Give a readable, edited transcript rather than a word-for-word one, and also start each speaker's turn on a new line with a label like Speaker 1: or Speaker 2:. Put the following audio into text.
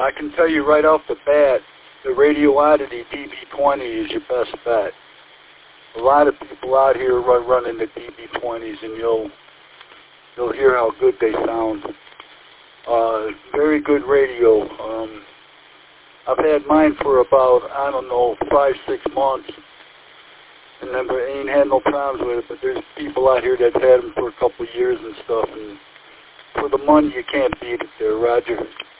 Speaker 1: I can tell you right off the bat, the Radio Oddity DB20 is your best bet. A lot of people out here running the DB20s, and you'll hear how good they sound. Very good radio. I've had mine for about, 5-6 months, and never ain't had no problems with it. But there's people out here that's had them for a couple of years and stuff, and for the money, you can't beat it there, Roger.